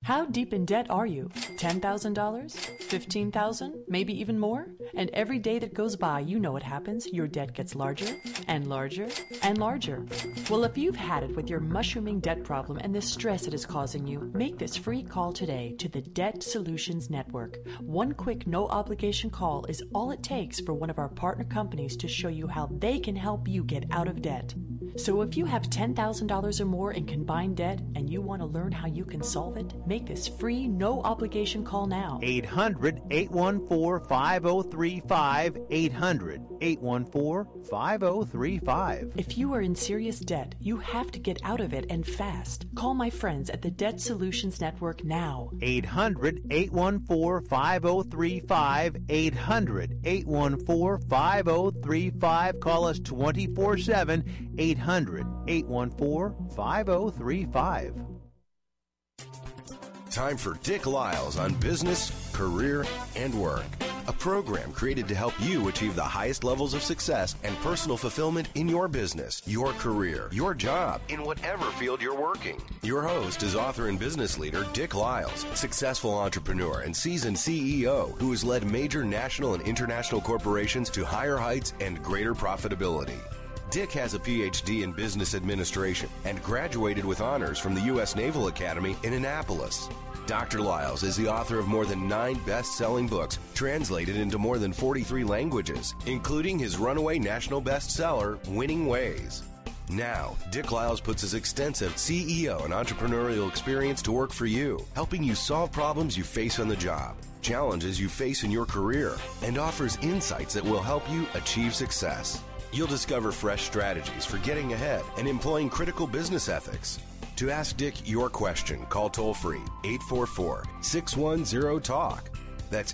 How deep in debt are you? $10,000? $15,000? Maybe even more? And every day that goes by, you know what happens. Your debt gets larger and larger and larger. Well, if you've had it with your mushrooming debt problem and the stress it is causing you, make this free call today to the Debt Solutions Network. One quick, no-obligation call is all it takes for one of our partner companies to show you how they can help you get out of debt. So if you have $10,000 or more in combined debt and you want to learn how you can solve it, make this free, no-obligation call now. 800-814-5035. 800-814-5035. If you are in serious debt, you have to get out of it and fast. Call my friends at the Debt Solutions Network now. 800-814-5035. 800-814-5035. Call us 24/7. 800-814-5035. Time for Dick Lyles on business, career, and work. A program created to help you achieve the highest levels of success and personal fulfillment in your business, your career, your job, in whatever field you're working. Your host is author and business leader Dick Lyles, successful entrepreneur and seasoned CEO who has led major national and international corporations to higher heights and greater profitability. Dick has a PhD in business administration and graduated with honors from the U.S. Naval Academy in Annapolis. Dr. Lyles is the author of more than 9 best-selling books translated into more than 43 languages, including his runaway national bestseller, Winning Ways. Now, Dick Lyles puts his extensive CEO and entrepreneurial experience to work for you, helping you solve problems you face on the job, challenges you face in your career, and offers insights that will help you achieve success. You'll discover fresh strategies for getting ahead and employing critical business ethics. To ask Dick your question, call toll-free 844-610-TALK. That's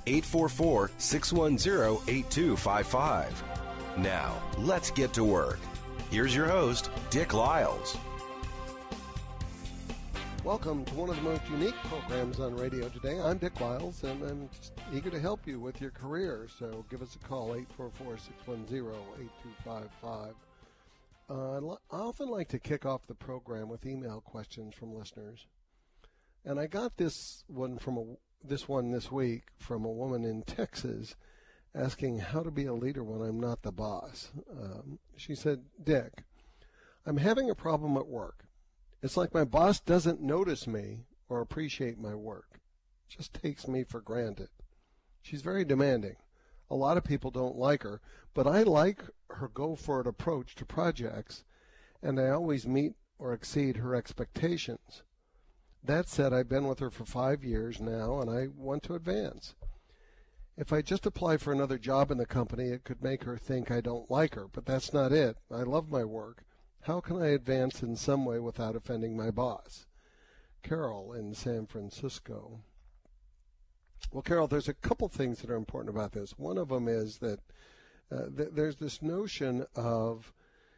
844-610-8255. Now, let's get to work. Here's your host, Dick Lyles. Welcome to one of the most unique programs on radio today. I'm Dick Lyles, and I'm just eager to help you with your career. So give us a call, 844-610-8255. I often like to kick off the program with email questions from listeners. And I got this one this week from a woman in Texas asking how to be a leader when I'm not the boss. She said, Dick, I'm having a problem at work. It's like my boss doesn't notice me or appreciate my work. Just takes me for granted. She's very demanding. A lot of people don't like her, but I like her go-for-it approach to projects, and I always meet or exceed her expectations. That said, I've been with her for 5 years now, and I want to advance. If I just apply for another job in the company, it could make her think I don't like her, but that's not it. I love my work. How can I advance in some way without offending my boss? Carol in San Francisco. Well, Carol, there's a couple things that are important about this. One of them is that there's this notion of,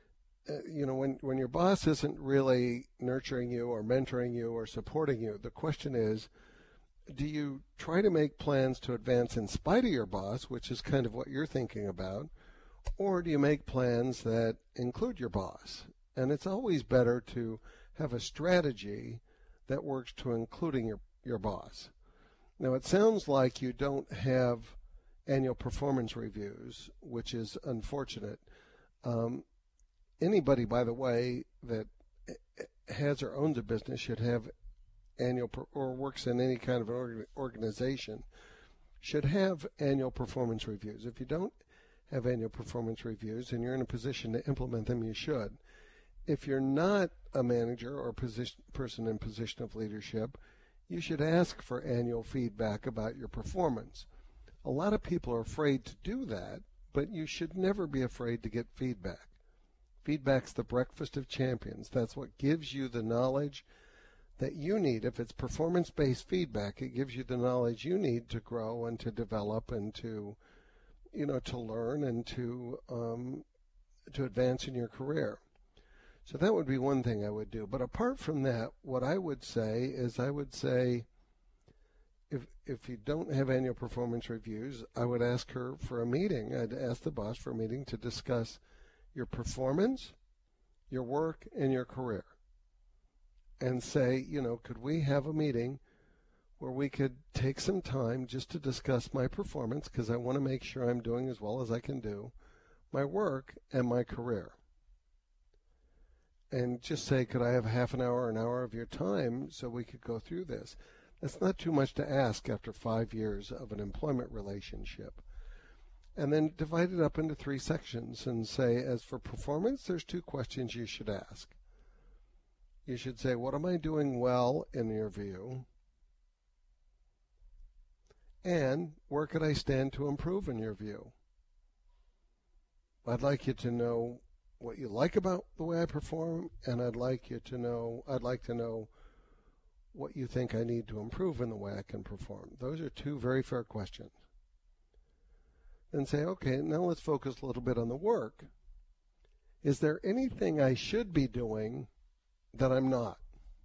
when your boss isn't really nurturing you or mentoring you or supporting you, the question is, do you try to make plans to advance in spite of your boss, which is kind of what you're thinking about, or do you make plans that include your boss? And it's always better to have a strategy that works to including your boss. Now, it sounds like you don't have annual performance reviews, which is unfortunate. Anybody, by the way, that has or owns a business should have or works in any kind of an organization should have annual performance reviews. If you don't have annual performance reviews and you're in a position to implement them, you should. If you're not a manager or person in position of leadership, you should ask for annual feedback about your performance. A lot of people are afraid to do that, but you should never be afraid to get feedback. Feedback's the breakfast of champions. That's what gives you the knowledge that you need. If it's performance-based feedback, it gives you the knowledge you need to grow and to develop and to learn and to advance in your career. So that would be one thing I would do. But apart from that, what I would say is if you don't have annual performance reviews, I would ask her for a meeting. I'd ask the boss for a meeting to discuss your performance, your work, and your career. And say, could we have a meeting where we could take some time just to discuss my performance, because I want to make sure I'm doing as well as I can do, my work, and my career. And just say, could I have half an hour of your time so we could go through this? That's not too much to ask after 5 years of an employment relationship. And then divide it up into 3 sections and say, as for performance, there's 2 questions you should ask. You should say, what am I doing well in your view? And where could I stand to improve in your view? I'd like you to know what you like about the way I perform, and I'd like to know what you think I need to improve in the way I can perform. Those are 2 very fair questions. Then say, okay, now let's focus a little bit on the work. Is there anything I should be doing that I'm not?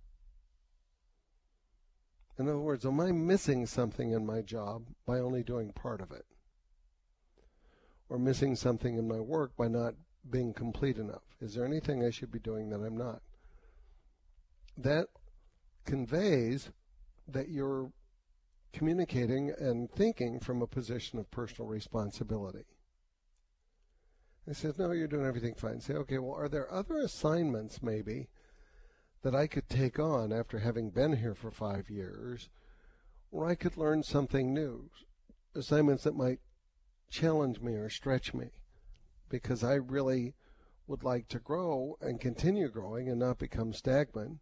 In other words, am I missing something in my job by only doing part of it? Or missing something in my work by not being complete enough? Is there anything I should be doing that I'm not? That conveys that you're communicating and thinking from a position of personal responsibility. He says, no, you're doing everything fine. Say, okay, well, are there other assignments maybe that I could take on after having been here for 5 years where I could learn something new? Assignments that might challenge me or stretch me, because I really would like to grow and continue growing and not become stagnant.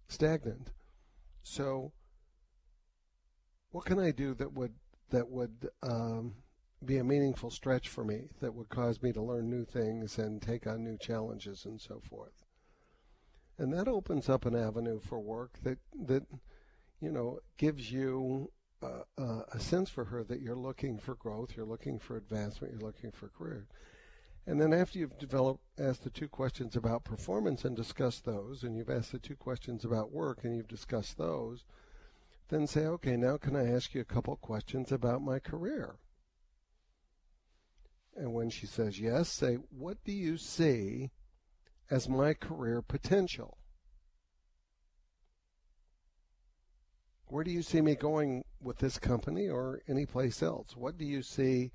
So what can I do that would be a meaningful stretch for me, that would cause me to learn new things and take on new challenges and so forth? And that opens up an avenue for work that gives you a sense for her that you're looking for growth, you're looking for advancement, you're looking for career. And then after you've asked the 2 questions about performance and discussed those, and you've asked the 2 questions about work and you've discussed those, then say, okay, now can I ask you a couple questions about my career? And when she says yes, say, what do you see as my career potential? Where do you see me going with this company or any place else? What do you see?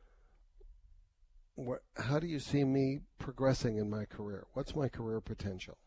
How do you see me progressing in my career? What's my career potential?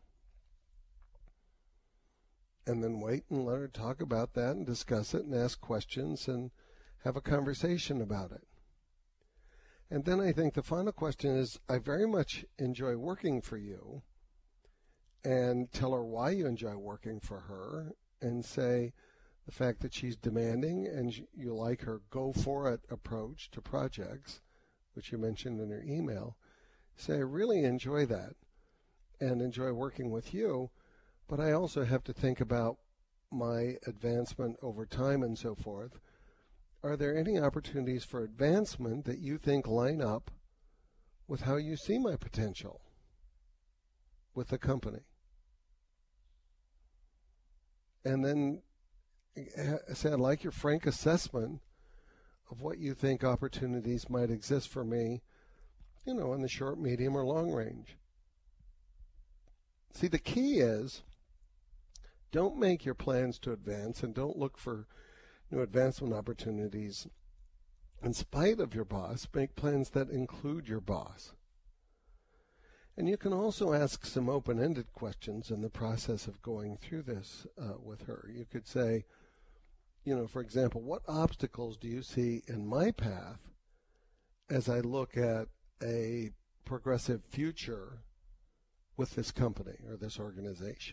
And then wait and let her talk about that and discuss it and ask questions and have a conversation about it. And then I think the final question is, I very much enjoy working for you, and tell her why you enjoy working for her, and say the fact that she's demanding and you like her go-for-it approach to projects, which you mentioned in your email. Say, I really enjoy that and enjoy working with you, but I also have to think about my advancement over time and so forth. Are there any opportunities for advancement that you think line up with how you see my potential with the company? And then say, I'd like your frank assessment of what you think opportunities might exist for me, in the short, medium, or long range. See, the key is, don't make your plans to advance and don't look for new advancement opportunities in spite of your boss. Make plans that include your boss. And you can also ask some open-ended questions in the process of going through this with her. You could say, for example, what obstacles do you see in my path as I look at a progressive future with this company or this organization?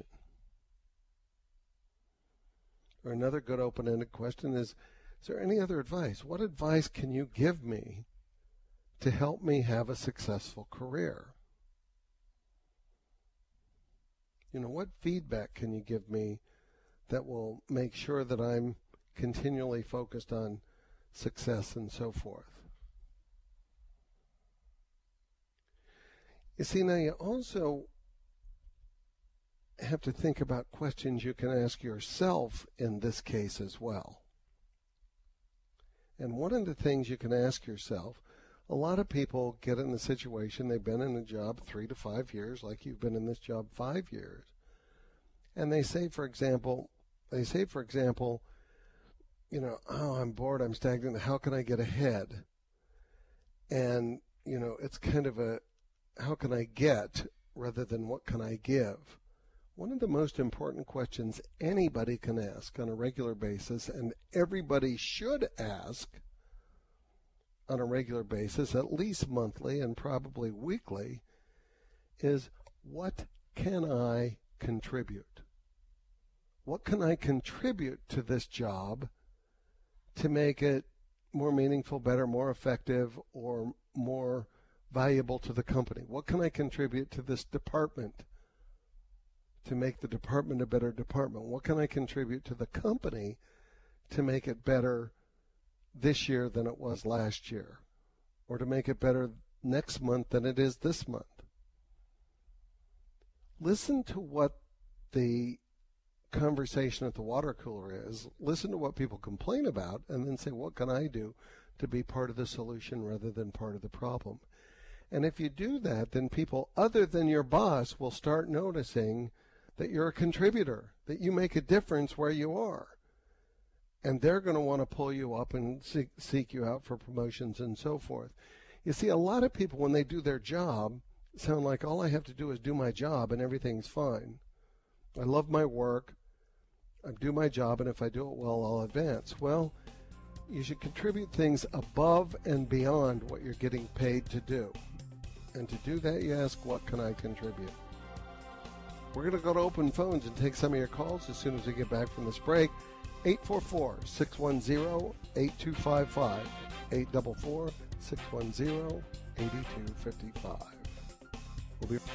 Or another good open-ended question is there any other advice? What advice can you give me to help me have a successful career? What feedback can you give me that will make sure that I'm continually focused on success and so forth? You see, now you also have to think about questions you can ask yourself in this case as well. And one of the things you can ask yourself, a lot of people get in the situation, they've been in a job 3 to 5 years, like you've been in this job 5 years, and they say, for example, I'm bored, I'm stagnant, how can I get ahead? And, it's kind of a how can I get rather than what can I give. One of the most important questions anybody can ask on a regular basis, and everybody should ask on a regular basis, at least monthly and probably weekly, is what can I contribute? What can I contribute to this job to make it more meaningful, better, more effective, or more valuable to the company? What can I contribute to this department to make the department a better department? What can I contribute to the company to make it better this year than it was last year, or to make it better next month than it is this month? Listen to what the conversation at the water cooler is. Listen to what people complain about, and then say, what can I do to be part of the solution rather than part of the problem? And if you do that, then people other than your boss will start noticing that you're a contributor, that you make a difference where you are. And they're going to want to pull you up and seek you out for promotions and so forth. You see, a lot of people, when they do their job, sound like all I have to do is do my job and everything's fine. I love my work, I do my job, and if I do it well, I'll advance. Well, you should contribute things above and beyond what you're getting paid to do. And to do that, you ask, what can I contribute? We're going to go to open phones and take some of your calls as soon as we get back from this break. 844-610-8255. 844-610-8255. We'll be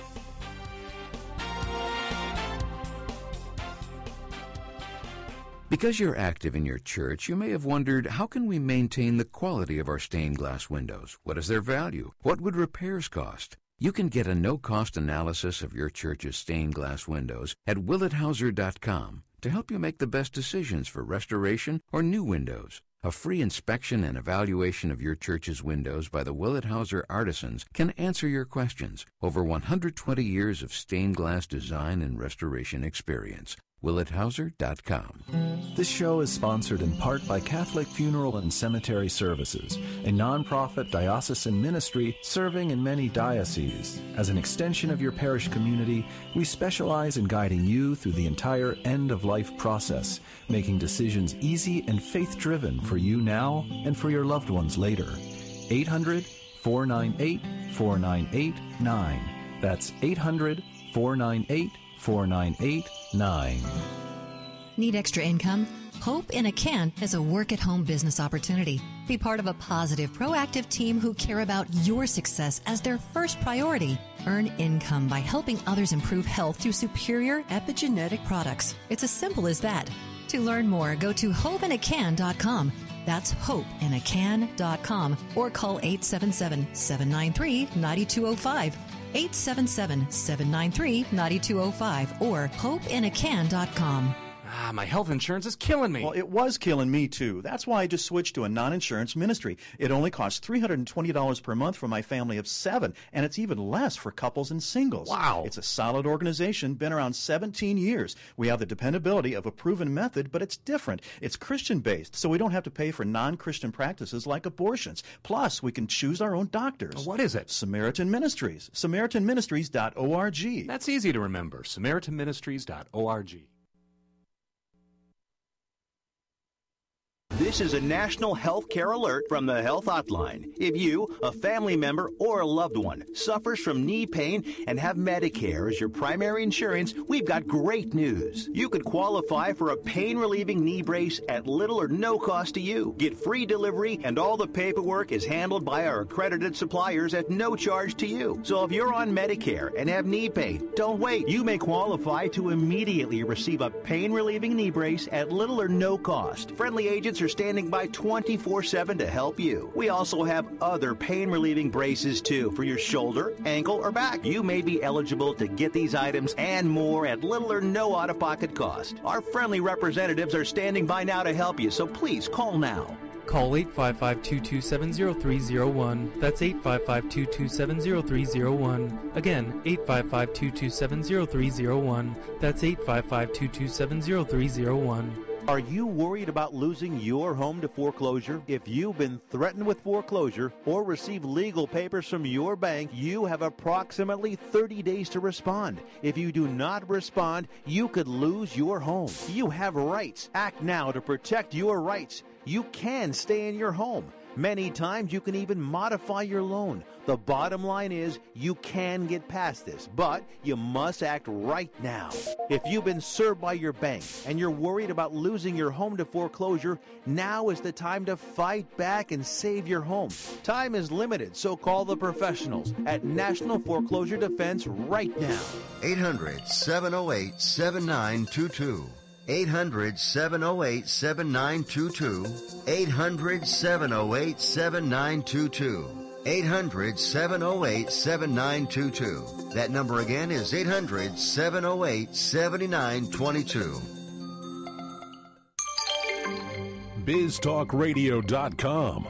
Because you're active in your church, you may have wondered, how can we maintain the quality of our stained glass windows? What is their value? What would repairs cost? You can get a no-cost analysis of your church's stained glass windows at WillettHauser.com to help you make the best decisions for restoration or new windows. A free inspection and evaluation of your church's windows by the Willett Hauser Artisans can answer your questions. Over 120 years of stained glass design and restoration experience. WillettHauser.com. This show is sponsored in part by Catholic Funeral and Cemetery Services, a nonprofit diocesan ministry serving in many dioceses. As an extension of your parish community, we specialize in guiding you through the entire end-of-life process, making decisions easy and faith-driven for you now and for your loved ones later. 800-498-4989. That's 800-498-4989. Need extra income? Hope in a Can is a work-at-home business opportunity. Be part of a positive, proactive team who care about your success as their first priority. Earn income by helping others improve health through superior epigenetic products. It's as simple as that. To learn more, go to hopeinacan.com. That's hopeinacan.com or call 877-793-9205. 877-793-9205 or hopeinacan.com. My health insurance is killing me. Well, it was killing me, too. That's why I just switched to a non-insurance ministry. It only costs $320 per month for my family of 7, and it's even less for couples and singles. Wow. It's a solid organization, been around 17 years. We have the dependability of a proven method, but it's different. It's Christian-based, so we don't have to pay for non-Christian practices like abortions. Plus, we can choose our own doctors. What is it? Samaritan Ministries. SamaritanMinistries.org. That's easy to remember. SamaritanMinistries.org. This is a national health care alert from the Health Hotline. If you, a family member, or a loved one suffers from knee pain and have Medicare as your primary insurance, we've got great news. You could qualify for a pain-relieving knee brace at little or no cost to you. Get free delivery, and all the paperwork is handled by our accredited suppliers at no charge to you. So if you're on Medicare and have knee pain, don't wait. You may qualify to immediately receive a pain-relieving knee brace at little or no cost. Friendly agents are standing by 24/7 to help you. We also have other pain-relieving braces, too, for your shoulder, ankle, or back. You may be eligible to get these items and more at little or no out-of-pocket cost. Our friendly representatives are standing by now to help you, so please call now. Call 855-227-0301. That's 855-227-0301. Again, 855-227-0301. That's 855-227-0301. Are you worried about losing your home to foreclosure? If you've been threatened with foreclosure or received legal papers from your bank, you have approximately 30 days to respond. If you do not respond, you could lose your home. You have rights. Act now to protect your rights. You can stay in your home. Many times you can even modify your loan. The bottom line is you can get past this, but you must act right now. If you've been served by your bank and you're worried about losing your home to foreclosure, now is the time to fight back and save your home. Time is limited, so call the professionals at National Foreclosure Defense right now. 800-708-7922. 800-708-7922. 800-708-7922. 800-708-7922. That number again is 800-708-7922. BizTalkRadio.com.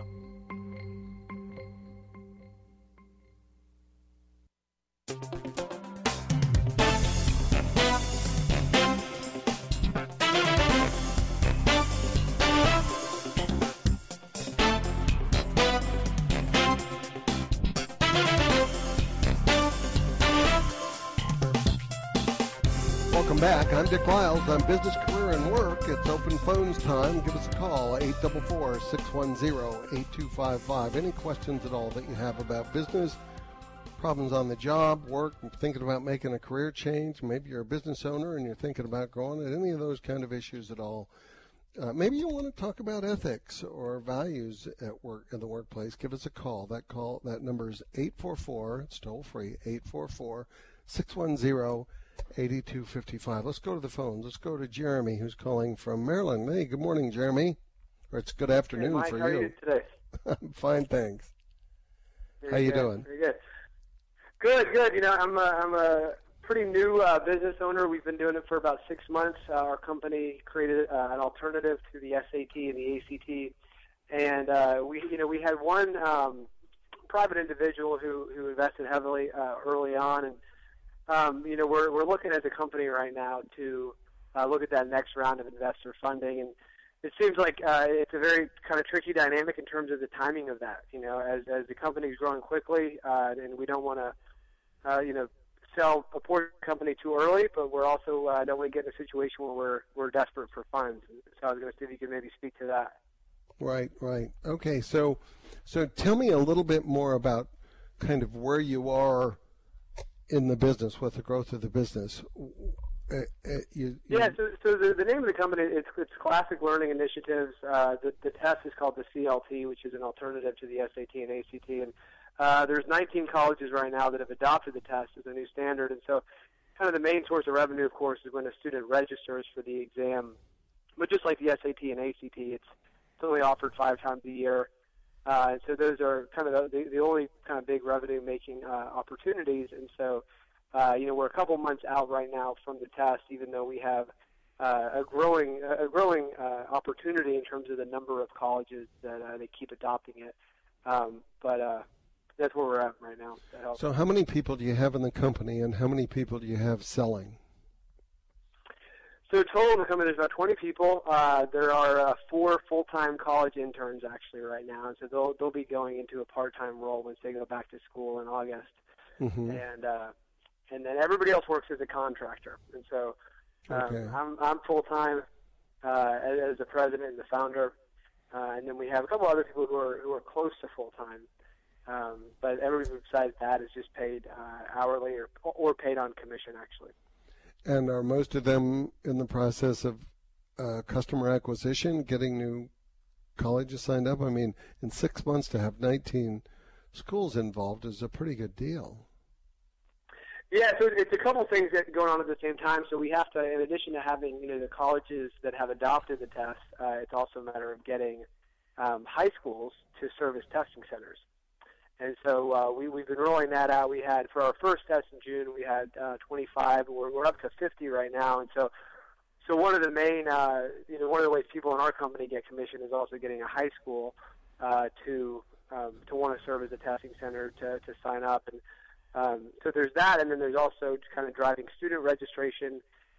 Welcome back. I'm Dick Wiles on Business, Career, and Work. It's open phones time. Give us a call, 844-610-8255. Any questions at all that you have about business, problems on the job, work, thinking about making a career change. Maybe you're a business owner and you're thinking about growing it. Any of those kind of issues at all. Maybe you want to talk about ethics or values at work, in the workplace. Give us a call. That number is 844. It's toll free. 844-610-8255. Let's go to the phones. Let's go to Jeremy, who's calling from Maryland. Hey, good morning, Jeremy. Or it's good afternoon Mike, for how are you today? I'm fine, thanks. Very how you good, doing? Very good. Good. You know, I'm a pretty new business owner. We've been doing it for about 6 months. Our company created an alternative to the SAT and the ACT, and we had one private individual who invested heavily early on, and we're looking as a company right now to look at that next round of investor funding, and it seems like it's a very kind of tricky dynamic in terms of the timing of that. You know, as the company is growing quickly, and we don't want to, sell a poor company too early, but we're also don't want to get in a situation where we're desperate for funds. So I was going to see if you could maybe speak to that. Right. Okay, so tell me a little bit more about kind of where you are in the business, with the growth of the business. So the name of the company, it's Classic Learning Initiatives. The test is called the CLT, which is an alternative to the SAT and ACT. And there's 19 colleges right now that have adopted the test as a new standard. And so kind of the main source of revenue, of course, is when a student registers for the exam. But just like the SAT and ACT, it's only offered 5 times a year. And so those are kind of the only kind of big revenue-making opportunities. And so, we're a couple months out right now from the test, even though we have a growing opportunity in terms of the number of colleges that they keep adopting it. But that's where we're at right now. So how many people do you have in the company, and how many people do you have selling? So total in the company, there's about 20 people. There are 4 full-time college interns actually right now, and so they'll be going into a part-time role once they go back to school in August. Mm-hmm. And then everybody else works as a contractor. And so I'm full-time as the president and the founder, and then we have a couple other people who are close to full-time. But everybody besides that is just paid hourly or paid on commission, actually. And are most of them in the process of customer acquisition, getting new colleges signed up? I mean, in 6 months to have 19 schools involved is a pretty good deal. Yeah, so it's a couple things that going on at the same time. So we have to, in addition to having the colleges that have adopted the test, it's also a matter of getting high schools to serve as testing centers. And so we've been rolling that out. We had, for our first test in June, we had 25. We're up to 50 right now. And so one of the main, one of the ways people in our company get commission is also getting a high school to want to serve as a testing center to sign up. And so there's that, and then there's also kind of driving student registration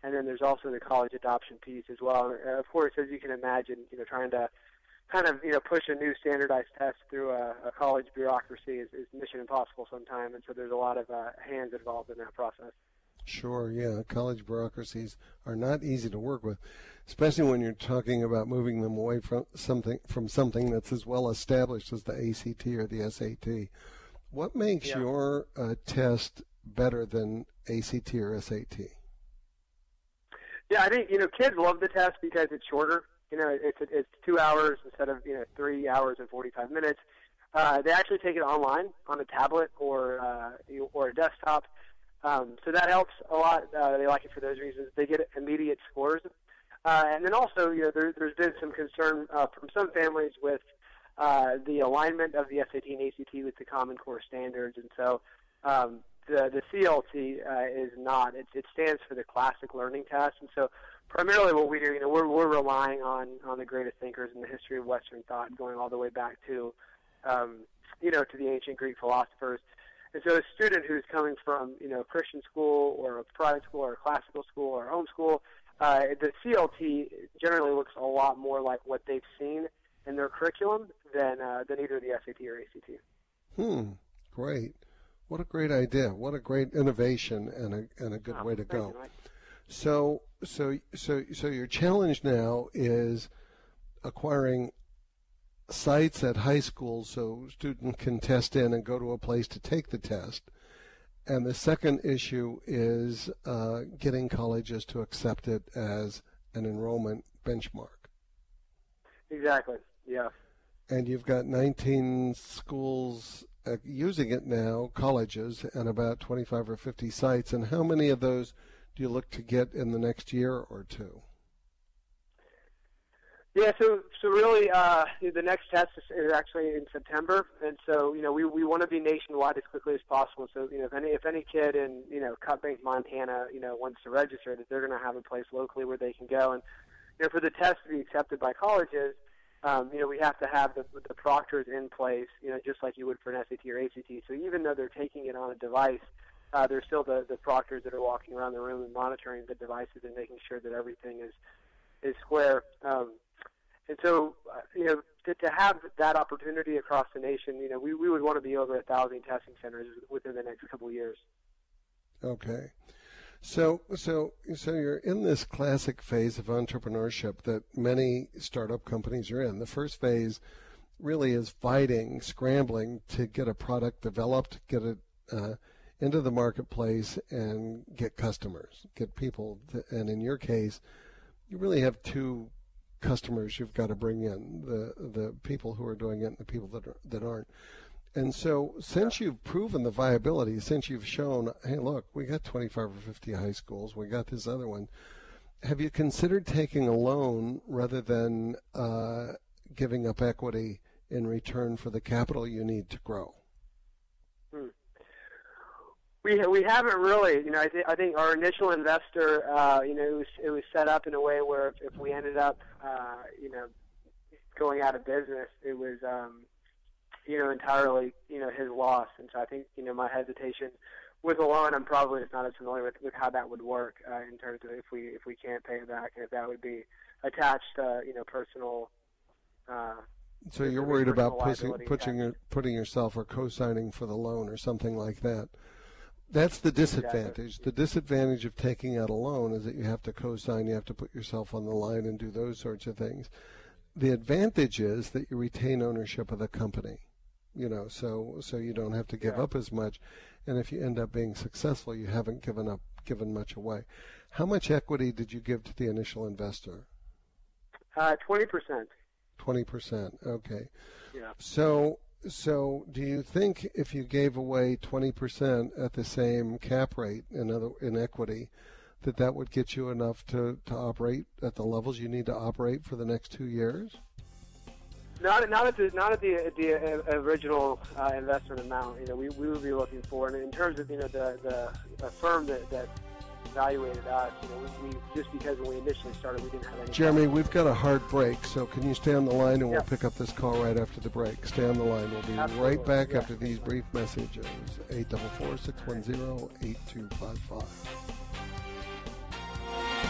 And then there's also the college adoption piece as well. And of course, as you can imagine, trying to kind of push a new standardized test through a college bureaucracy is mission impossible sometimes. And so there's a lot of hands involved in that process. Sure, yeah. College bureaucracies are not easy to work with, especially when you're talking about moving them away from something that's as well established as the ACT or the SAT. What makes your test better than ACT or SAT? Yeah, I think kids love the test because it's shorter. It's 2 hours instead of 3 hours and 45 minutes. They actually take it online on a tablet or a desktop. So that helps a lot. They like it for those reasons. They get immediate scores. And then also, there's been some concern from some families with the alignment of the SAT and ACT with the Common Core standards. And so the CLT is not. It stands for the Classic Learning Test. And so primarily what we do, we're relying on the greatest thinkers in the history of Western thought, going all the way back to, to the ancient Greek philosophers. And so a student who's coming from, Christian school or a private school or a classical school or home school, the CLT generally looks a lot more like what they've seen in their curriculum than either the SAT or ACT. Great. What a great idea. What a great innovation and a good way to go. You, Mike. So your challenge now is acquiring sites at high schools so students can test in and go to a place to take the test. And the second issue is getting colleges to accept it as an enrollment benchmark. Exactly, yeah. And you've got 19 schools using it now, colleges, and about 25 or 50 sites. And how many of those do you look to get in the next year or two? Yeah, so really, the next test is actually in September, and so we want to be nationwide as quickly as possible. So if any kid in Cut Bank, Montana, wants to register, that they're going to have a place locally where they can go. And for the test to be accepted by colleges, we have to have the proctors in place, just like you would for an SAT or ACT. So even though they're taking it on a device, there's still the proctors that are walking around the room and monitoring the devices and making sure that everything is square. And so, to have that opportunity across the nation, we would want to be over 1,000 testing centers within the next couple of years. Okay. So you're in this classic phase of entrepreneurship that many startup companies are in. The first phase really is fighting, scrambling to get a product developed, get it into the marketplace, and get customers, get people. And in your case, you really have two customers you've got to bring in, the people who are doing it and the people that aren't. And so since you've proven the viability, since you've shown, hey, look, we got 25 or 50 high schools, we got this other one, have you considered taking a loan rather than giving up equity in return for the capital you need to grow? We haven't really. I think our initial investor, it was set up in a way where if we ended up, going out of business, it was, entirely, his loss. And so I think, my hesitation with a loan, I'm probably just not as familiar with how that would work in terms of if we can't pay it back, and if that would be attached to, personal. So you're worried about putting yourself or co-signing for the loan or something like that. That's the disadvantage. Exactly. The disadvantage of taking out a loan is that you have to co-sign, you have to put yourself on the line and do those sorts of things. The advantage is that you retain ownership of the company, so you don't have to give up as much. And if you end up being successful, you haven't given much away. How much equity did you give to the initial investor? 20%. 20%. Okay. Yeah. So do you think if you gave away 20% at the same cap rate in equity, that would get you enough to operate at the levels you need to operate for the next 2 years? Not at the original investment amount. We would be looking for, and in terms of the firm that evaluated us, we just because when we initially started, we didn't have any. Jeremy, we've got a hard break, so can you stay on the line, and we'll pick up this call right after the break. Stay on the line. We'll be right back after these brief messages. 844-610-8255.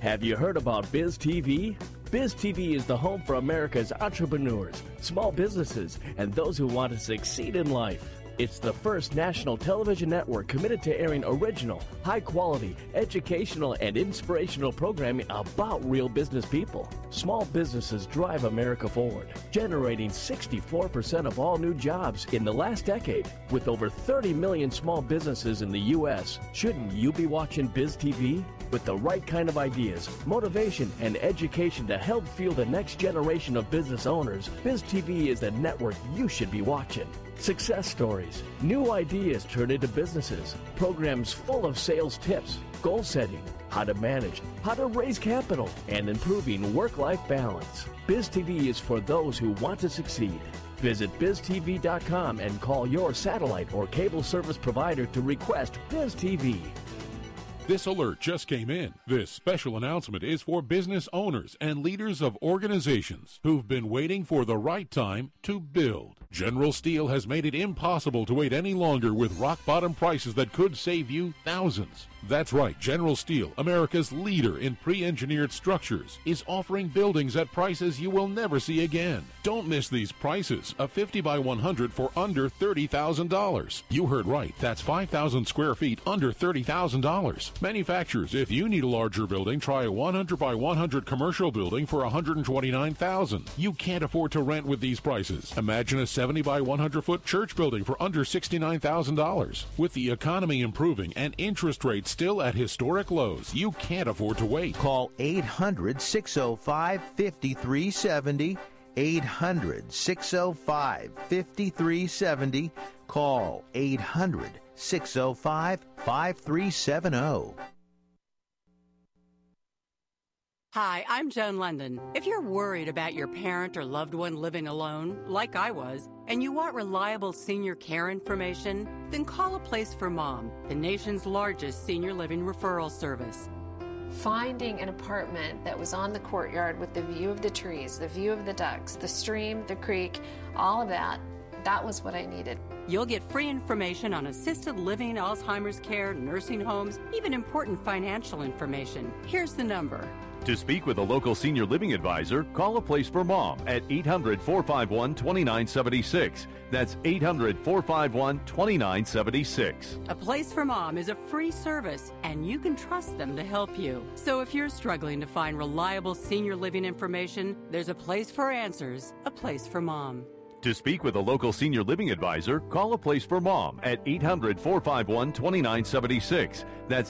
Have you heard about Biz TV? Biz TV is the home for America's entrepreneurs, small businesses, and those who want to succeed in life. It's the first national television network committed to airing original, high-quality, educational, and inspirational programming about real business people. Small businesses drive America forward, generating 64% of all new jobs in the last decade. With over 30 million small businesses in the U.S., shouldn't you be watching Biz TV? With the right kind of ideas, motivation, and education to help fuel the next generation of business owners, Biz TV is the network you should be watching. Success stories, new ideas turned into businesses, programs full of sales tips, goal setting, how to manage, how to raise capital, and improving work-life balance. Biz TV is for those who want to succeed. Visit biztv.com and call your satellite or cable service provider to request Biz TV. This alert just came in. This special announcement is for business owners and leaders of organizations who've been waiting for the right time to build. General Steel has made it impossible to wait any longer with rock-bottom prices that could save you thousands. That's right, General Steel, America's leader in pre-engineered structures, is offering buildings at prices you will never see again. Don't miss these prices. A 50 by 100 for under $30,000. You heard right. That's 5,000 square feet under $30,000. Manufacturers, if you need a larger building, try a 100 by 100 commercial building for $129,000. You can't afford to rent with these prices. Imagine a 70 by 100 foot church building for under $69,000. With the economy improving and interest rates still at historic lows, you can't afford to wait. Call 800-605-5370. 800-605-5370. Call 800-605-5370. Hi, I'm Joan London. If you're worried about your parent or loved one living alone, like I was, and you want reliable senior care information, then call A Place for Mom, the nation's largest senior living referral service. Finding an apartment that was on the courtyard with the view of the trees, the view of the ducks, the stream, the creek, all of that, that was what I needed. You'll get free information on assisted living, Alzheimer's care, nursing homes, even important financial information. Here's the number. To speak with a local senior living advisor, call A Place for Mom at 800-451-2976. That's 800-451-2976. A Place for Mom is a free service, and you can trust them to help you. So if you're struggling to find reliable senior living information, there's a place for answers, A Place for Mom. To speak with a local senior living advisor, call A Place for Mom at 800-451-2976. That's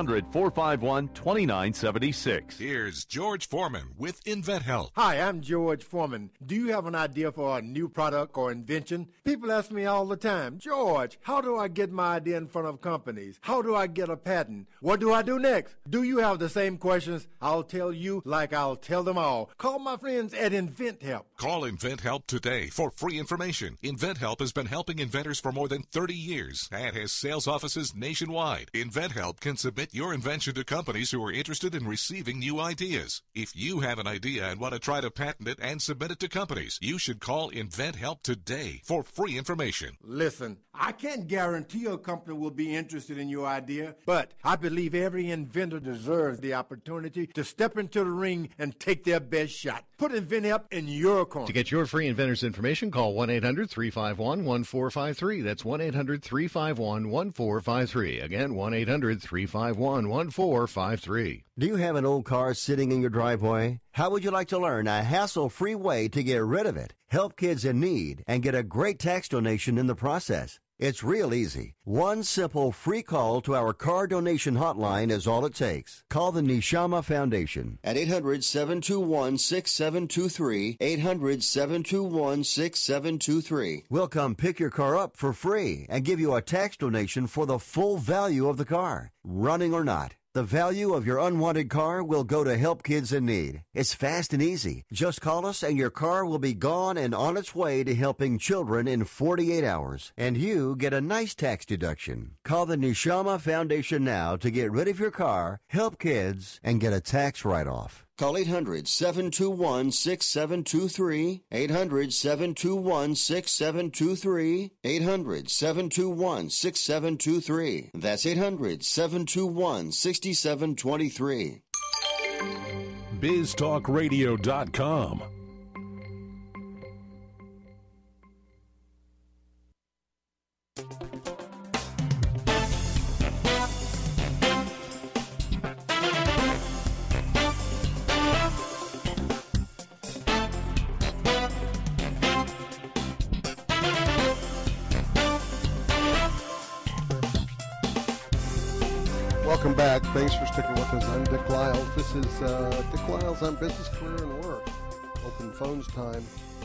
800-451-2976. Here's George Foreman with InventHelp. Hi, I'm George Foreman. Do you have an idea for a new product or invention? People ask me all the time, George, how do I get my idea in front of companies? How do I get a patent? What do I do next? Do you have the same questions? I'll tell you like I'll tell them all. Call my friends at InventHelp. Call InventHelp today for free information. InventHelp has been helping inventors for more than 30 years and has sales offices nationwide. InventHelp can submit your invention to companies who are interested in receiving new ideas. If you have an idea and want to try to patent it and submit it to companies, you should call InventHelp today for free information. Listen, I can't guarantee a company will be interested in your idea, but I believe every inventor deserves the opportunity to step into the ring and take their best shot. Put InventHelp in your corner. To get your free inventor's information, call 1-800-351-1453. That's 1-800-351-1453. Again, 1-800-351-1453. Do you have an old car sitting in your driveway? How would you like to learn a hassle-free way to get rid of it, help kids in need, and get a great tax donation in the process? It's real easy. One simple free call to our car donation hotline is all it takes. Call the Neshama Foundation at 800-721-6723, 800-721-6723. We'll come pick your car up for free and give you a tax donation for the full value of the car, running or not. The value of your unwanted car will go to help kids in need. It's fast and easy. Just call us and your car will be gone and on its way to helping children in 48 hours. And you get a nice tax deduction. Call the Neshama Foundation now to get rid of your car, help kids, and get a tax write-off. Call 800-721-6723, 800-721-6723, 800-721-6723. That's 800-721-6723. biztalkradio.com. Welcome back. Thanks for sticking with us. I'm Dick Lyles. This is Dick Lyles on Business, Career, and Work. Open phones time,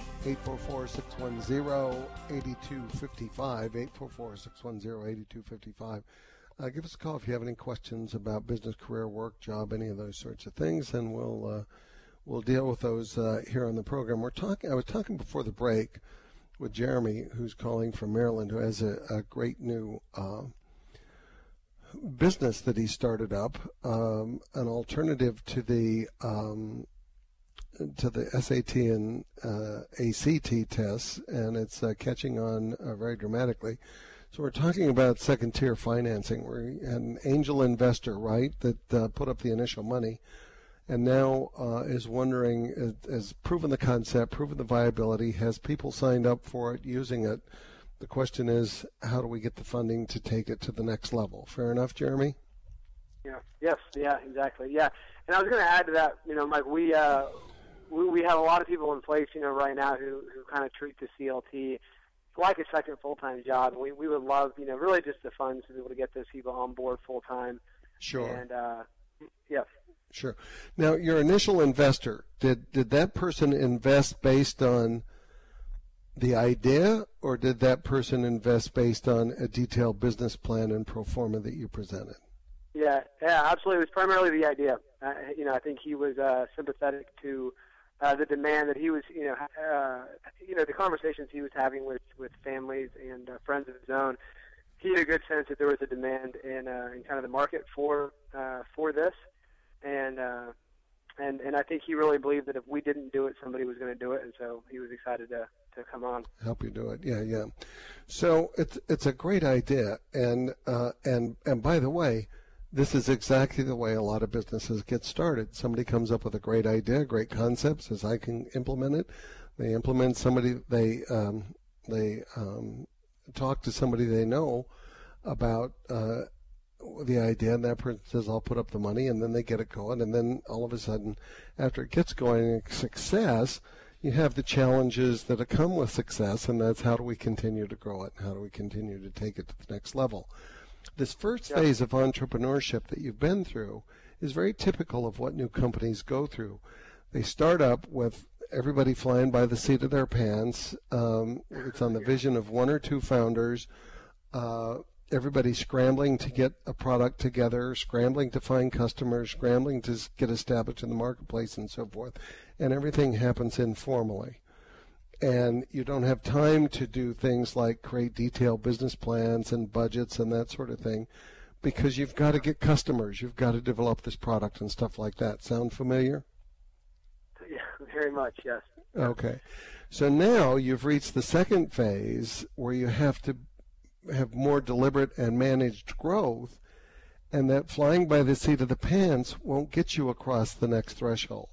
844-610-8255, 844-610-8255. Give us a call if you have any questions about business, career, work, job, any of those sorts of things, and we'll deal with those here on the program. I was talking before the break with Jeremy, who's calling from Maryland, who has a great new business that he started up, an alternative to the SAT and ACT tests, and it's catching on very dramatically. So we're talking about second-tier financing. We're an angel investor, right, that put up the initial money, and now is wondering, has proven the concept, proven the viability, has people signed up for it, using it. The question is, how do we get the funding to take it to the next level? Fair enough, Jeremy? Yeah. Yes. Yeah. Exactly. Yeah. And I was going to add to that. Mike, we have a lot of people in place, right now who kind of treat the CLT like a second full-time job. And we would love, really just the funds to be able to get those people on board full-time. Sure. And yes. Sure. Now, your initial investor, did that person invest based on the idea, or did that person invest based on a detailed business plan and pro forma that you presented? Yeah, absolutely. It was primarily the idea. I think he was sympathetic to the demand that he was, the conversations he was having with families and friends of his own. He had a good sense that there was a demand in kind of the market for this, and I think he really believed that if we didn't do it, somebody was going to do it, and so he was excited to come on. Help you do it. Yeah. So it's a great idea, and by the way, this is exactly the way a lot of businesses get started. Somebody comes up with a great idea, great concept, says I can implement it. They implement somebody. They talk to somebody they know about the idea, and that person says I'll put up the money, and then they get it going, and then all of a sudden, after it gets going, success. You have the challenges that come with success, and that's how do we continue to grow it, and how do we continue to take it to the next level. This first phase of entrepreneurship that you've been through is very typical of what new companies go through. They start up with everybody flying by the seat of their pants. It's on the vision of one or two founders. Everybody scrambling to get a product together, scrambling to find customers, scrambling to get established in the marketplace and so forth. And everything happens informally. And you don't have time to do things like create detailed business plans and budgets and that sort of thing because you've got to get customers. You've got to develop this product and stuff like that. Sound familiar? Yeah, very much, yes. Okay. So now you've reached the second phase where you have to have more deliberate and managed growth, and that flying by the seat of the pants won't get you across the next threshold.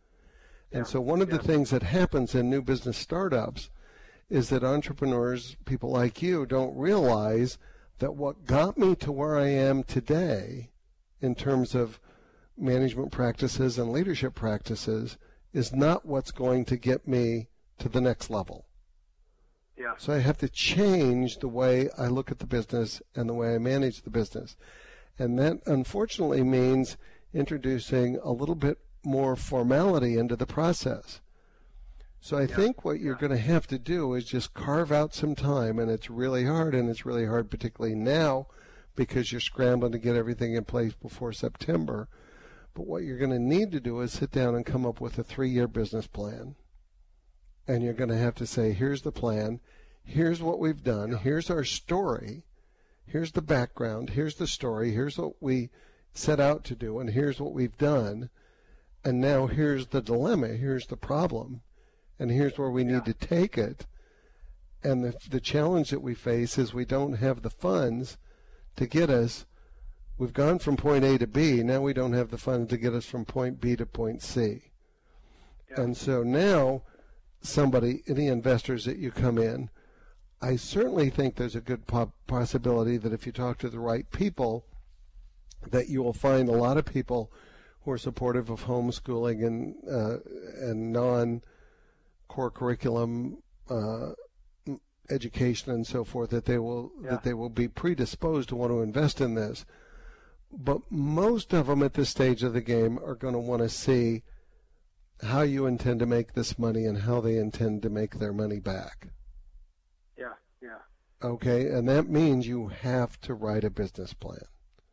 And so one of the things that happens in new business startups is that entrepreneurs, people like you, don't realize that what got me to where I am today in terms of management practices and leadership practices is not what's going to get me to the next level. Yeah. So I have to change the way I look at the business and the way I manage the business. And that unfortunately means introducing a little bit more formality into the process. So I think what you're going to have to do is just carve out some time, and it's really hard, and it's really hard particularly now because you're scrambling to get everything in place before September. But what you're going to need to do is sit down and come up with a 3-year business plan. And you're going to have to say, here's the plan, here's what we've done, here's our story, here's the background, here's the story, here's what we set out to do, and here's what we've done. And now here's the dilemma, here's the problem, and here's where we need to take it. And the challenge that we face is we don't have the funds to get us. We've gone from point A to B, now we don't have the funds to get us from point B to point C. And so now any investors that you come in, I certainly think there's a good possibility that if you talk to the right people, that you will find a lot of people who are supportive of homeschooling and non-core curriculum education and so forth, that they will be predisposed to want to invest in this. But most of them at this stage of the game are going to want to see how you intend to make this money and how they intend to make their money back. Yeah. Okay, and that means you have to write a business plan.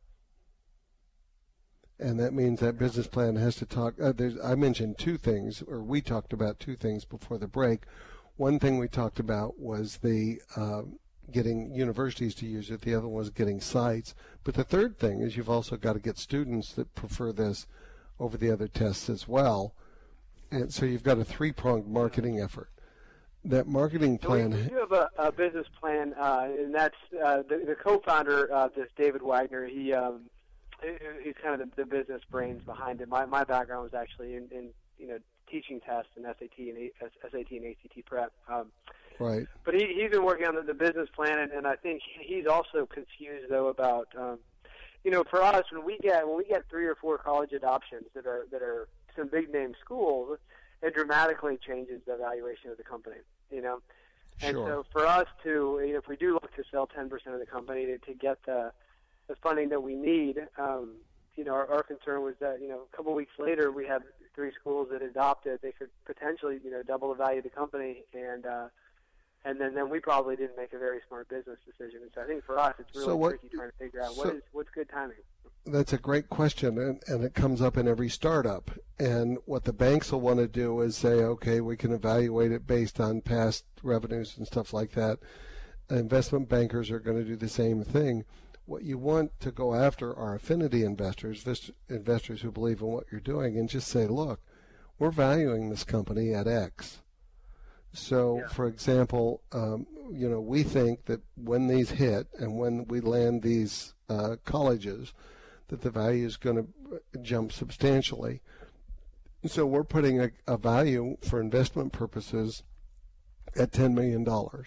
And that means that business plan has to talk. I mentioned two things, or we talked about two things before the break. One thing we talked about was the getting universities to use it. The other one was getting sites. But the third thing is you've also got to get students that prefer this over the other tests as well. And so you've got a three-pronged marketing effort. That marketing plan. We do have a business plan, and that's the co-founder of this, David Wagner. He's kind of the business brains behind it. My background was actually in teaching tests and SAT and ACT prep. Right. But he's been working on the business plan, and I think he's also confused though about for us when we get 3 or 4 college adoptions that are some big name schools, it dramatically changes the valuation of the company. And so for us to if we do look to sell 10% of the company to get the funding that we need, our concern was that a couple of weeks later we had 3 schools that adopted. They could potentially double the value of the company, and then we probably didn't make a very smart business decision. And so I think for us it's really tricky trying to figure out what's good timing. That's a great question, and it comes up in every startup. And what the banks will want to do is say, okay, we can evaluate it based on past revenues and stuff like that. Investment bankers are going to do the same thing. What you want to go after are affinity investors who believe in what you're doing, and just say, look, we're valuing this company at X. So, for example, we think that when these hit and when we land these colleges, that the value is going to jump substantially. So we're putting a value for investment purposes at $10 million.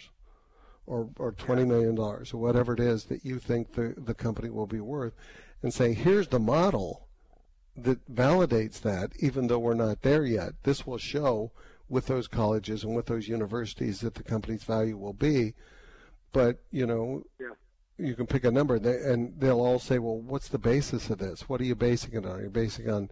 Or $20 million, or whatever it is that you think the company will be worth, and say, here's the model that validates that, even though we're not there yet. This will show with those colleges and with those universities that the company's value will be. But, you can pick a number, and they'll all say, well, what's the basis of this? What are you basing it on? Are you basing on,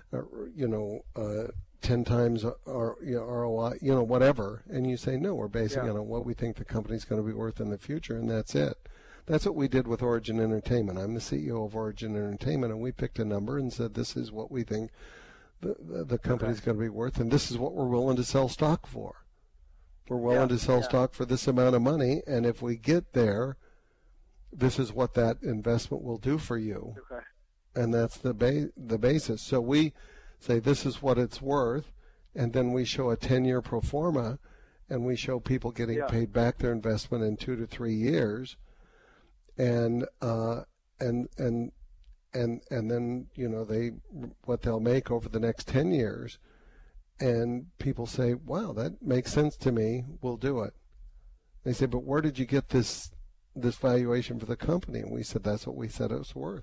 10 times ROI, whatever, and you say, no, we're basing it on what we think the company's going to be worth in the future, and that's it. That's what we did with Origin Entertainment. I'm the CEO of Origin Entertainment, and we picked a number and said, this is what we think the company's going to be worth, and this is what we're willing to sell stock for. We're willing to sell stock for this amount of money, and if we get there, this is what that investment will do for you. Okay. And that's the basis. So we say this is what it's worth, and then we show a 10-year pro forma, and we show people getting paid back their investment in 2 to 3 years, and then what they'll make over the next 10 years, and people say, wow, that makes sense to me, we'll do it. They say, but where did you get this valuation for the company? And we said, that's what we said it was worth.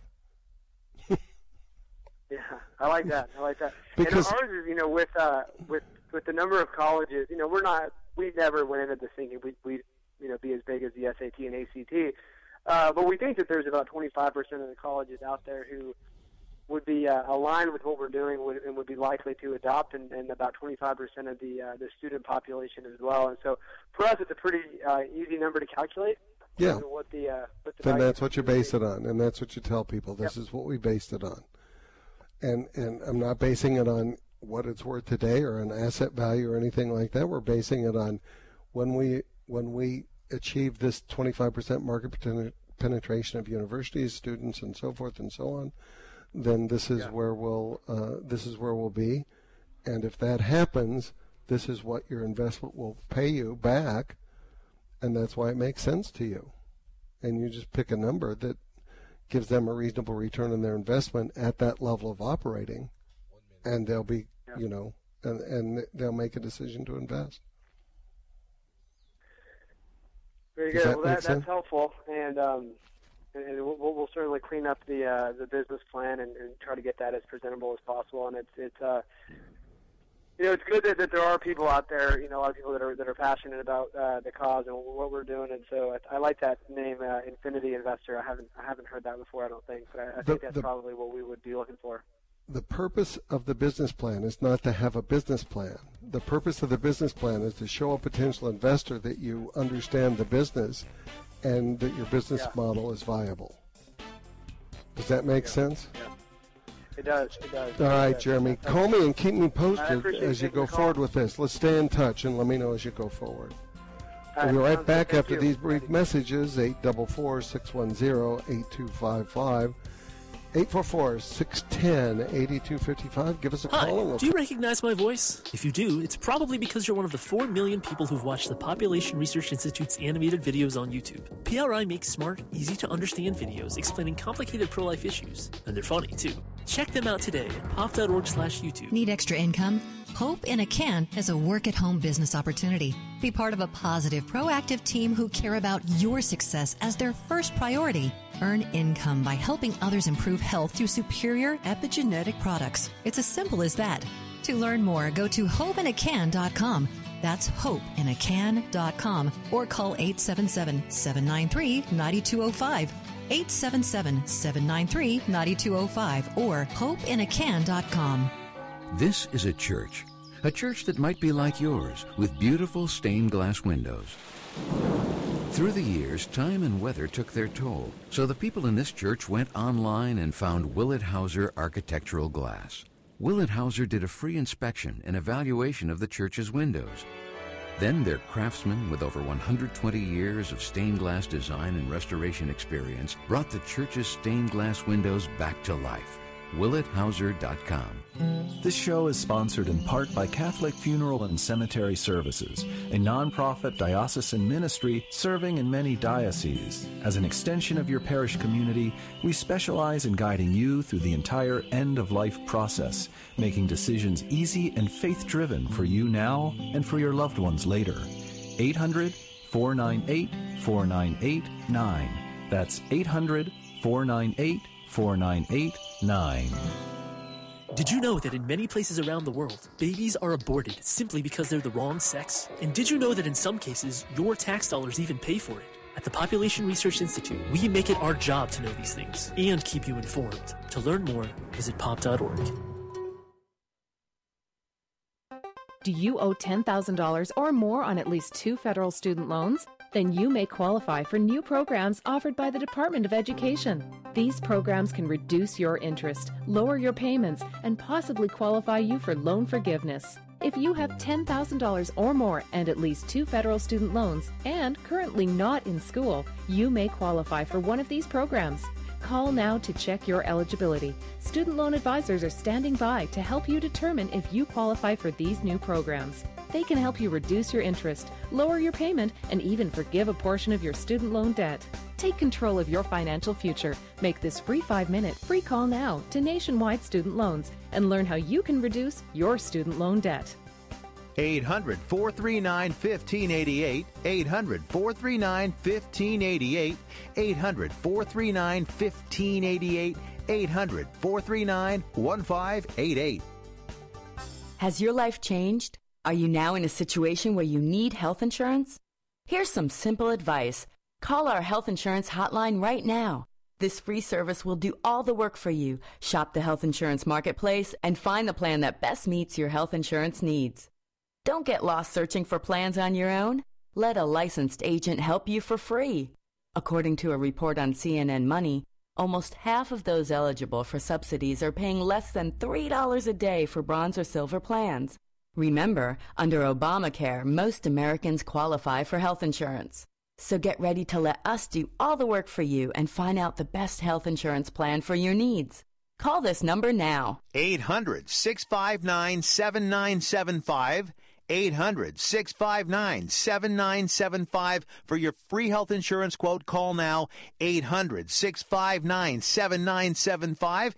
Yeah, I like that. Because, and ours is, with the number of colleges, we never went into this thinking we'd be as big as the SAT and ACT. But we think that there's about 25% of the colleges out there who would be aligned with what we're doing and would be likely to adopt, and about 25% of the student population as well. And so for us, it's a pretty easy number to calculate. Yeah. Then that's what you base it on, and that's what you tell people. This is what we based it on. And I'm not basing it on what it's worth today or an asset value or anything like that. We're basing it on when we achieve this 25% market penetration of universities, students, and so forth and so on, then this is where we'll be. And if that happens, this is what your investment will pay you back, and that's why it makes sense to you. And you just pick a number that gives them a reasonable return on their investment at that level of operating, and they'll be, and they'll make a decision to invest. Very good. Well, that's helpful, and we'll certainly clean up the business plan and try to get that as presentable as possible. And it's good that there are people out there, a lot of people that are passionate about the cause and what we're doing. And so I like that name, Infinity Investor. I haven't heard that before, I don't think, but I think that's probably what we would be looking for. The purpose of the business plan is not to have a business plan. The purpose of the business plan is to show a potential investor that you understand the business and that your business model is viable. Does that make sense? Yeah. It does. All right, Jeremy. Call me and keep me posted as you go forward with this. Let's stay in touch and let me know as you go forward. We'll be right back after these brief messages. 844-610-8255. 844-610-8255. Give us a call. Hi, do you recognize my voice? If you do, it's probably because you're one of the 4 million people who've watched the Population Research Institute's animated videos on YouTube. PRI makes smart, easy-to-understand videos explaining complicated pro-life issues. And they're funny, too. Check them out today at pop.org/YouTube. Need extra income? Hope in a Can has a work-at-home business opportunity. Be part of a positive, proactive team who care about your success as their first priority. Earn income by helping others improve health through superior epigenetic products. It's as simple as that. To learn more, go to hopeinacan.com. That's hopeinacan.com or call 877-793-9205. 877-793-9205 or hopeinacan.com. This is a church that might be like yours, with beautiful stained glass windows. Through the years, time and weather took their toll, so the people in this church went online and found Willett Hauser Architectural Glass. Willett Hauser did a free inspection and evaluation of the church's windows. Then their craftsmen, with over 120 years of stained glass design and restoration experience, brought the church's stained glass windows back to life. WillettHauser.com. This show is sponsored in part by Catholic Funeral and Cemetery Services, a nonprofit diocesan ministry serving in many dioceses. As an extension of your parish community, we specialize in guiding you through the entire end-of-life process, making decisions easy and faith-driven for you now and for your loved ones later. 800-498-4989. That's 800-498-4989. Did you know that in many places around the world, babies are aborted simply because they're the wrong sex? And did you know that in some cases, your tax dollars even pay for it? At the Population Research Institute, we make it our job to know these things and keep you informed. To learn more, visit pop.org. Do you owe $10,000 or more on at least 2 federal student loans? Then you may qualify for new programs offered by the Department of Education. These programs can reduce your interest, lower your payments, and possibly qualify you for loan forgiveness. If you have $10,000 or more and at least 2 federal student loans and currently not in school, you may qualify for one of these programs. Call now to check your eligibility. Student loan advisors are standing by to help you determine if you qualify for these new programs. They can help you reduce your interest, lower your payment, and even forgive a portion of your student loan debt. Take control of your financial future. Make this free 5-minute free call now to Nationwide Student Loans and learn how you can reduce your student loan debt. 800-439-1588, 800-439-1588, 800-439-1588, 800-439-1588. Has your life changed? Are you now in a situation where you need health insurance? Here's some simple advice. Call our health insurance hotline right now. This free service will do all the work for you. Shop the health insurance marketplace and find the plan that best meets your health insurance needs. Don't get lost searching for plans on your own. Let a licensed agent help you for free. According to a report on CNN Money, almost half of those eligible for subsidies are paying less than $3 a day for bronze or silver plans. Remember, under Obamacare, most Americans qualify for health insurance. So get ready to let us do all the work for you and find out the best health insurance plan for your needs. Call this number now. 800-659-7975, 800-659-7975 for your free health insurance quote. Call now, 800-659-7975,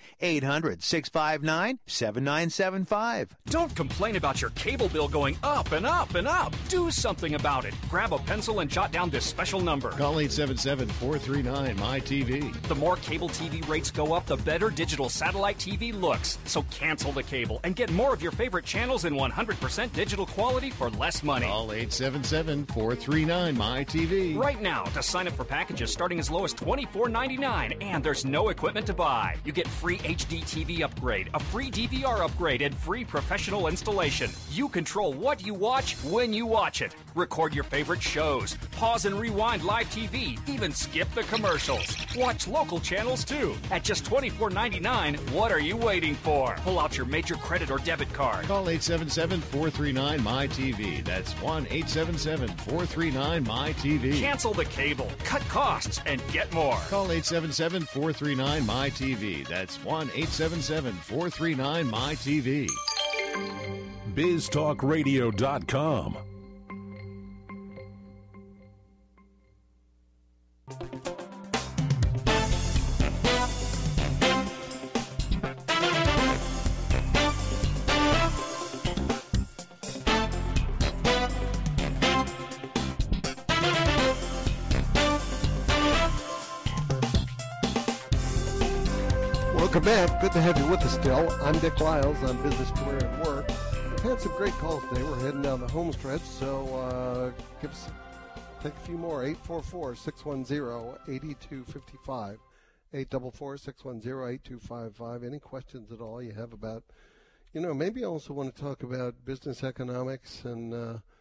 800-659-7975. Don't complain about your cable bill going up and up and up. Do something about it. Grab a pencil and jot down this special number. Call 877-439-MyTV. The more cable TV rates go up, the better digital satellite TV looks. So cancel the cable and get more of your favorite channels in 100% digital quality for less money. Call 877-439-MyTV. Right now to sign up for packages starting as low as $24.99, and there's no equipment to buy. You get free HD TV upgrade, a free DVR upgrade, and free professional installation. You control what you watch when you watch it. Record your favorite shows, pause and rewind live TV, even skip the commercials. Watch local channels too. At just $24.99, what are you waiting for? Pull out your major credit or debit card. Call 877-439-MyTV. That's 1-877-439-MyTV. Cancel the cable, cut costs, and get more. Call 877-439-MyTV. That's 1-877-439-MyTV. BizTalkRadio.com. Welcome back. Good to have you with us still. I'm Dick Lyles on Business, Career, and Work. We've had some great calls today. We're heading down the home stretch, so take a few more. 844-610-8255. 844-610-8255. Any questions at all you have about, maybe you also want to talk about business economics and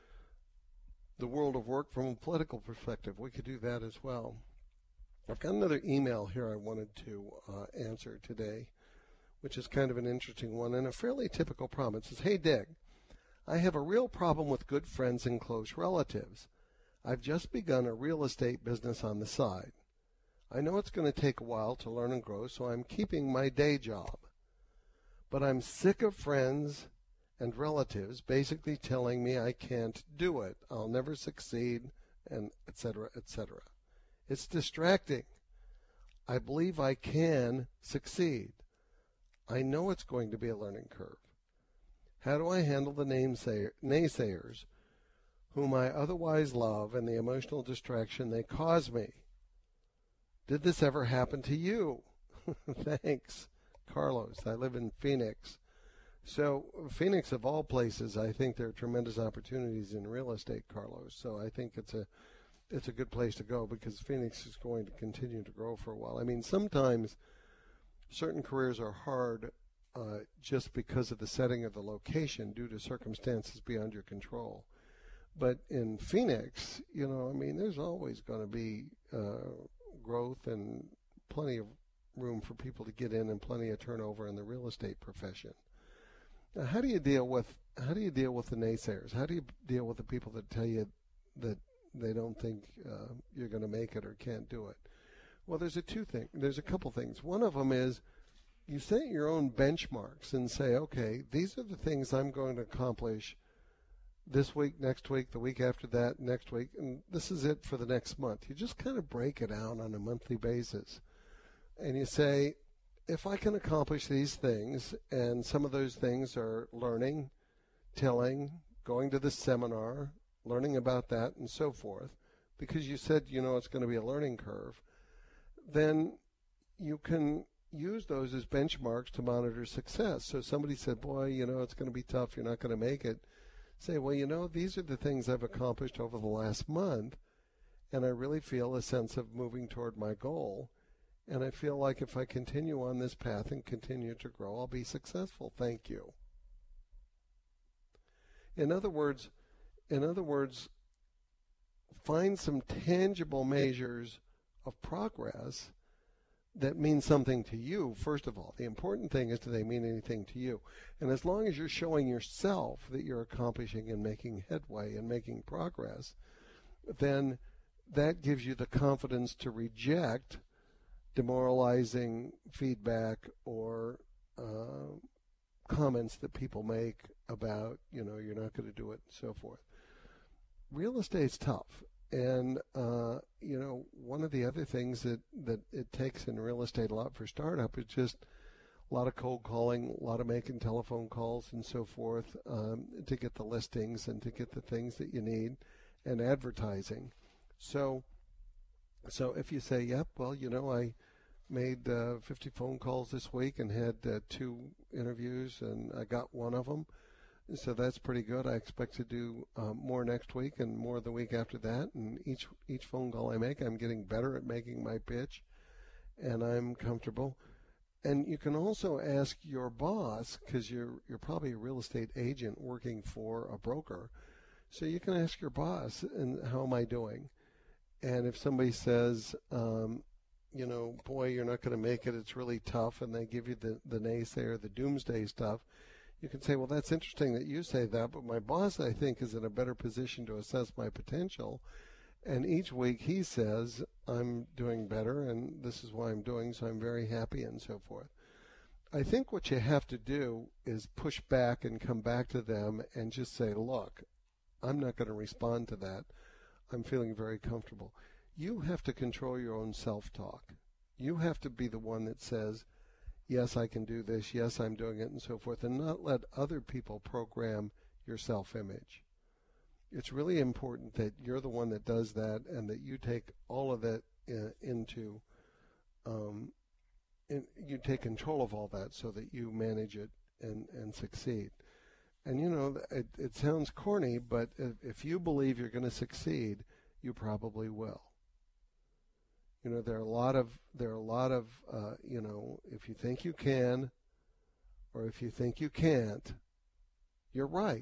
the world of work from a political perspective. We could do that as well. I've got another email here I wanted to answer today, which is kind of an interesting one and a fairly typical problem. It says, "Hey, Dick, I have a real problem with good friends and close relatives. I've just begun a real estate business on the side. I know it's going to take a while to learn and grow, so I'm keeping my day job. But I'm sick of friends and relatives basically telling me I can't do it, I'll never succeed, and et cetera, et cetera. It's distracting. I believe I can succeed. I know it's going to be a learning curve. How do I handle the naysayers whom I otherwise love and the emotional distraction they cause me? Did this ever happen to you?" Thanks, Carlos. I live in Phoenix. So Phoenix, of all places, I think there are tremendous opportunities in real estate, Carlos. So I think it's a good place to go because Phoenix is going to continue to grow for a while. I mean, sometimes certain careers are hard just because of the setting of the location due to circumstances beyond your control. But in Phoenix, there's always going to be growth and plenty of room for people to get in and plenty of turnover in the real estate profession. Now, how do you deal with the naysayers? How do you deal with the people that tell you that they don't think you're going to make it or can't do it? Well, there's a couple things. One of them is you set your own benchmarks and say, okay, these are the things I'm going to accomplish this week, next week, the week after that, next week, and this is it for the next month. You just kind of break it out on a monthly basis. And you say, if I can accomplish these things, and some of those things are learning, telling, going to the seminar, learning about that, and so forth, because you said, it's going to be a learning curve, then you can use those as benchmarks to monitor success. So somebody said, boy, it's going to be tough, you're not going to make it. Say, well, these are the things I've accomplished over the last month, and I really feel a sense of moving toward my goal, and I feel like if I continue on this path and continue to grow, I'll be successful. Thank you. In other words, find some tangible measures of progress that mean something to you, first of all. The important thing is, do they mean anything to you? And as long as you're showing yourself that you're accomplishing and making headway and making progress, then that gives you the confidence to reject demoralizing feedback or comments that people make about, you're not going to do it and so forth. Real estate's tough. And, one of the other things that it takes in real estate a lot for startup is just a lot of cold calling, a lot of making telephone calls and so forth to get the listings and to get the things that you need, and advertising. So if you say, yep, well, I made 50 phone calls this week and had 2 interviews and I got one of them, so that's pretty good. I expect to do more next week and more the week after that. And each phone call I make, I'm getting better at making my pitch, and I'm comfortable. And you can also ask your boss, because you're probably a real estate agent working for a broker, so you can ask your boss, and how am I doing? And if somebody says, boy, you're not going to make it, it's really tough, and they give you the naysayer, the doomsday stuff, you can say, well, that's interesting that you say that, but my boss, I think, is in a better position to assess my potential. And each week he says, I'm doing better, and this is why I'm doing, so I'm very happy, and so forth. I think what you have to do is push back and come back to them and just say, look, I'm not going to respond to that. I'm feeling very comfortable. You have to control your own self-talk. You have to be the one that says, yes, I can do this, yes, I'm doing it, and so forth, and not let other people program your self-image. It's really important that you're the one that does that, and that you take all of that you take control of all that so that you manage it and succeed. And it sounds corny, but if you believe you're going to succeed, you probably will. There are a lot of if you think you can, or if you think you can't, you're right.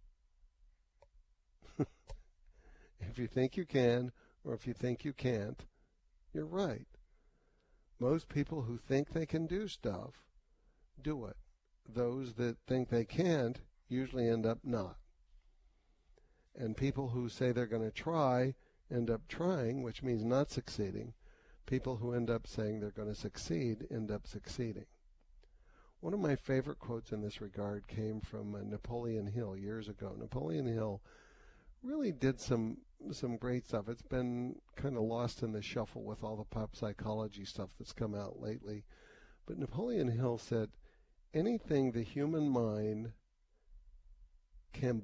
If you think you can, or if you think you can't, you're right. Most people who think they can do stuff do it. Those that think they can't usually end up not. And people who say they're going to try end up trying, which means not succeeding. People who end up saying they're going to succeed end up succeeding. One of my favorite quotes in this regard came from Napoleon Hill years ago. Napoleon Hill really did some great stuff. It's been kind of lost in the shuffle with all the pop psychology stuff that's come out lately. But Napoleon Hill said, anything the human mind can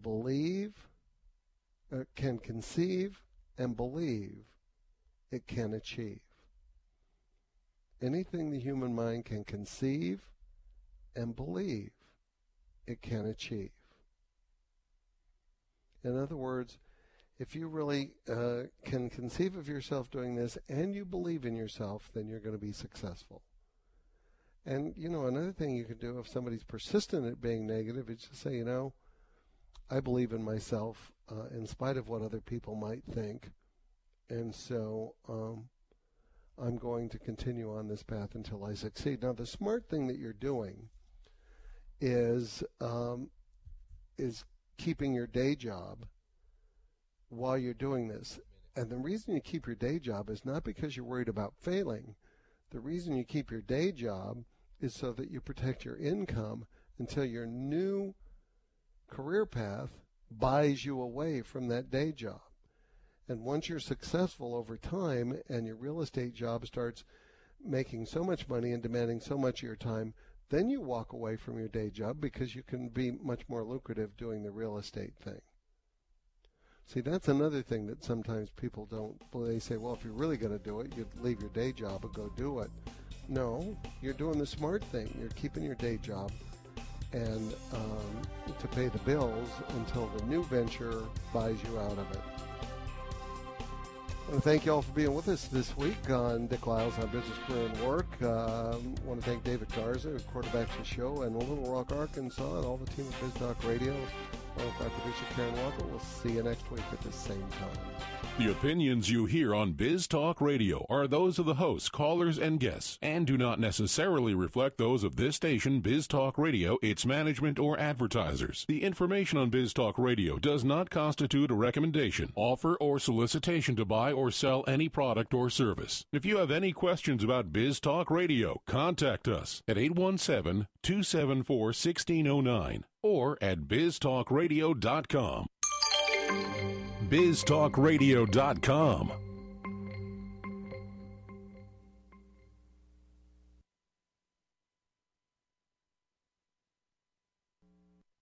conceive and believe, it can achieve. Anything the human mind can conceive and believe, it can achieve. In other words, if you really can conceive of yourself doing this and you believe in yourself, then you're going to be successful. And, another thing you can do if somebody's persistent at being negative is just say, I believe in myself in spite of what other people might think. And so I'm going to continue on this path until I succeed. Now, the smart thing that you're doing is keeping your day job while you're doing this. And the reason you keep your day job is not because you're worried about failing. The reason you keep your day job is so that you protect your income until your new career path buys you away from that day job. And once you're successful over time and your real estate job starts making so much money and demanding so much of your time, then you walk away from your day job because you can be much more lucrative doing the real estate thing. See, that's another thing that sometimes people don't. They say, well, if you're really going to do it, you'd leave your day job and go do it. No, you're doing the smart thing. You're keeping your day job and to pay the bills until the new venture buys you out of it. I want to thank you all for being with us this week on Dick Lyles on Business, Career, and Work. I want to thank David Garza, who quarterbacks the show, and Little Rock, Arkansas, and all the team at BizTalk Radio. Along with our producer, Karen Walker. We'll see you next week at the same time. The opinions you hear on Biz Talk Radio are those of the hosts, callers, and guests, and do not necessarily reflect those of this station, Biz Talk Radio, its management, or advertisers. The information on Biz Talk Radio does not constitute a recommendation, offer, or solicitation to buy or sell any product or service. If you have any questions about Biz Talk Radio, contact us at 817-274-1609 or at biztalkradio.com. biztalkradio.com,